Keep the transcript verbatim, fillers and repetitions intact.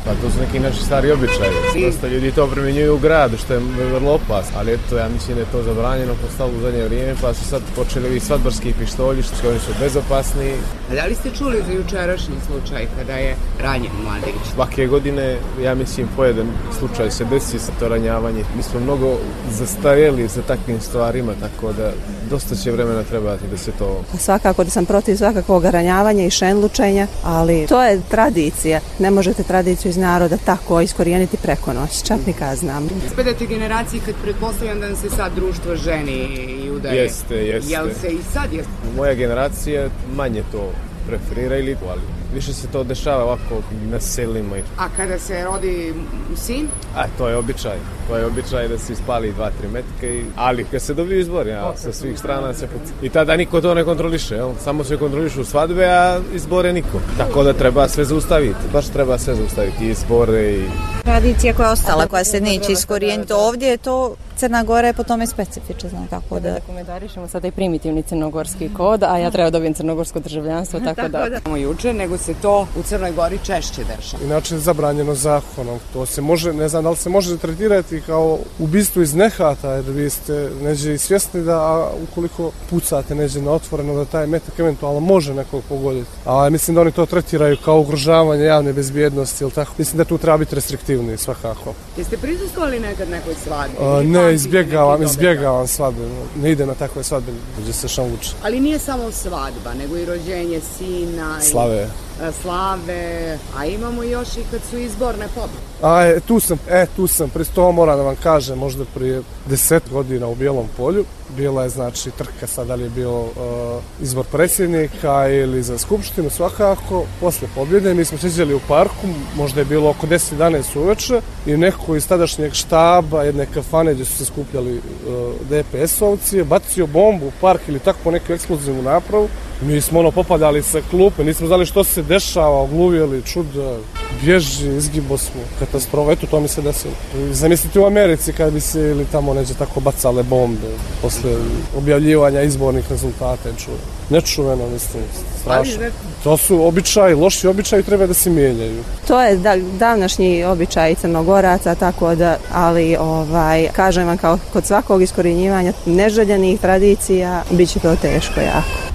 Pa to su neki naši stari običaji. Dosta ljudi to primjenjuju u gradu, što je vrlo opasno. Ali eto, ja mislim da je to zabranjeno postalo u zadnje vrijeme, pa su sad počeli ovi svadbarski pištolji, što oni su bezopasni. A da li ste čuli za jučerašnji slučaj kada je ranjen mladić? Svake godine, ja mislim, po jedan slučaj se desi sa to ranjavanje. Mi smo mnogo zastarjeli za takvim stvarima, tako da dosta će vremena trebati da se to... Svakako da sam protiv svakakvog ranjavanja i šenlučenja, ali to je tradicija. Ne možete tradiciju iz naroda tako iskorijeniti preko noći, čak ni kad znam. Spadate generaciji kad pretpostavljam da se sad društvo ženi i udaje. Jeste, jeste. Jel se i sad jeste? Moja generacija manje to preferira ili ali više se to dešava ovako na selima. A kada se rodi sin? A to je običaj. To je običaj da se ispali dva, tri metke. I... Ali kad se dobiju izbor, ja, sa svih strana se... I tada niko to ne kontroliše. Jel? Samo se kontrolišu svadbe, a izbore niko. Tako da treba sve zaustaviti. Baš treba sve zaustaviti. I izbore i... Tradicija koja je ostala, koja se neće iskorijeniti ovdje, je to Crna Gora je po tome specifična, znam kako da... Da komentarišemo sad taj primitivni crnogorski kod, a ja treba dobijem crnogorsko državljanstvo, tako da... Samo juče, nego se to u Crnoj Gori češće dešava. Inače je zabranjeno zakonom. To se može, ne znam da li se može tretirati kao ubistvo iz nehata, jer vi ste neđe i svjesni da a, ukoliko pucate neđe na otvoreno, da taj metak eventualno može nekog pogoditi. A mislim da oni to tretiraju kao ugrožavanje javne bezbjednosti, ili tako. Mislim da tu treba biti restriktivni svakako. Jeste prisustvovali nekad nekoj svadbi? A, ne, izbjegavam, izbjegavam svadbe. Ne idem na takve svadbe, gdje se šanvuče. Ali nije samo svadba, nego i rođenje sina. Slave. I, slave, a imamo još i kad su izborne pobjede. A e, tu sam, e, tu sam, prije to moram da vam kažem, možda prije deset godina u Bijelom polju. Bila je, znači, trka sad, da li je bio uh, izbor predsjednika ili za skupštinu, svakako. Posle pobjede mi smo sjeđali u parku, možda je bilo oko deset jedanaest uveče i neko iz tadašnjeg štaba, jedne kafane gdje su se skupljali uh, de pe es-ovci, bacio bombu u park ili tako po neku eksplozivnu napravu. Mi smo ono popadali sa klupe, nismo znali što se dešava, ogluvjeli, čuda, bježi, izgibo smo, katastrofa, eto to mi se desilo. Zamislite u Americi kad bi se ili tamo neđe tako bacale bombe posle objavljivanja izbornih rezultata, nečuveno. Nečuveno, mislim, strašno. To su običaji, loši običaji treba da se mijenjaju. To je da, davnašnji običaj Crnogoraca, tako da, ali ovaj, kažem vam kao kod svakog iskorjenjivanja neželjenih tradicija, bit će to teško jako.